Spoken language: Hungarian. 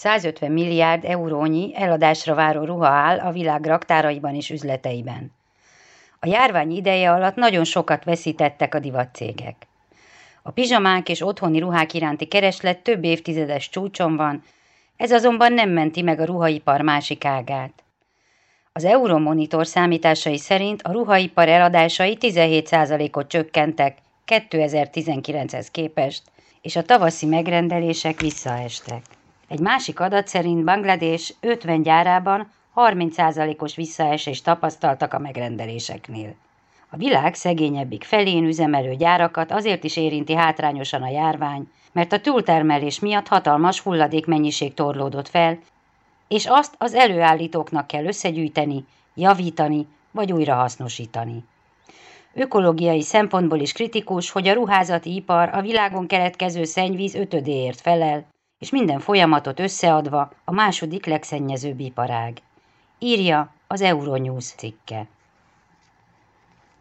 150 milliárd eurónyi eladásra váró ruha áll a világ raktáraiban és üzleteiben. A járvány ideje alatt nagyon sokat veszítettek a divatcégek. A pizsamák és otthoni ruhák iránti kereslet több évtizedes csúcson van, ez azonban nem menti meg a ruhaipar másik ágát. Az Euromonitor számításai szerint a ruhaipar eladásai 17%-ot csökkentek 2019-hez képest, és a tavaszi megrendelések visszaestek. Egy másik adat szerint Banglades 50 gyárában 30%-os visszaesést tapasztaltak a megrendeléseknél. A világ szegényebbik felén üzemelő gyárakat azért is érinti hátrányosan a járvány, mert a túltermelés miatt hatalmas hulladékmennyiség torlódott fel, és azt az előállítóknak kell összegyűjteni, javítani vagy újrahasznosítani. Ökológiai szempontból is kritikus, hogy a ruházati ipar a világon keletkező szennyvíz 5-ödéért felel, és minden folyamatot összeadva a második legszennyezőbb iparág. Írja az Euronews cikke.